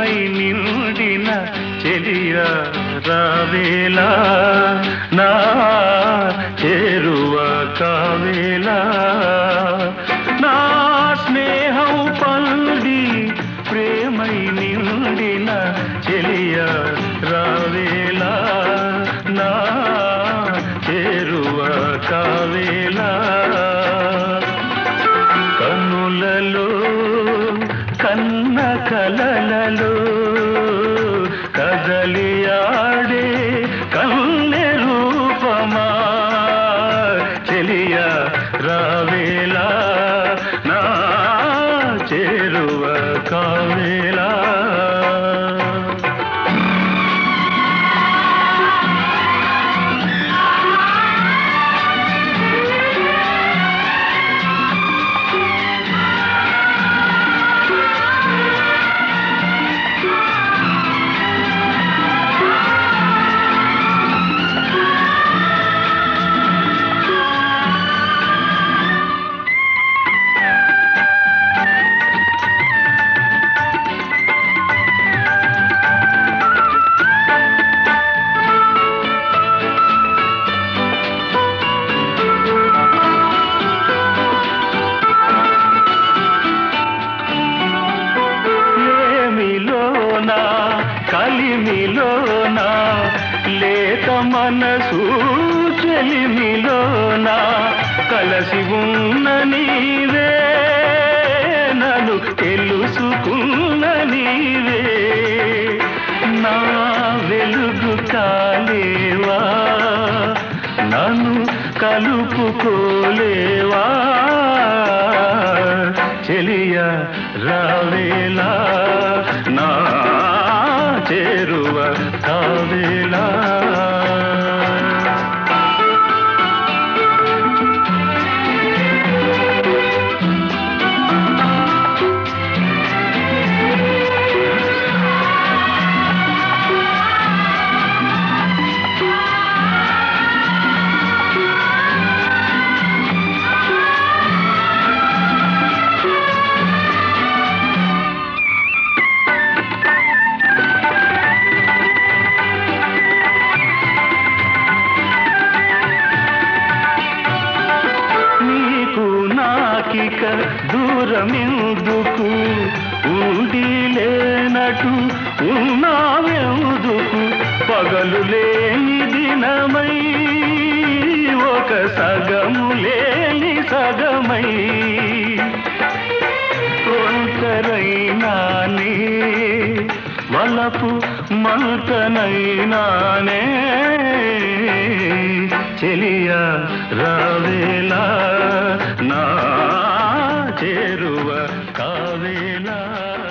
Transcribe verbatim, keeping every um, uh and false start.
ప్రేమై నిండిన చెలియా రావేలా నా చేరువ కావేలా నా స్నేహం పండి ప్రేమై నిండిన చెలియా రావేలా నా చేరువ కావేలా కన్నులలో కన్న కలలలో కదలియాడే కన్నె రూపమా చెలియా రావేలా నా చేరువ కావేలా కలిమిలోనా లేత మనసు చెలిమిలోనా కలసి ఉన్న నీవే నన్ను తెలుసుకున్న నీవే నా వెలుగు కాలేవా నన్ను కలుపుకోలేవా చెలియా రావేలా నా చేరువ కావేలా నాకిక దూరమెందుకు ఉండి లేనటు ఉన్నావెందుకు పగలు లేని దినమై ఒక సగము లేని సగమై ఒంటరైనానే వలపు మంటనైనానే చెలియా రావేలా నా చేరువ కావేలా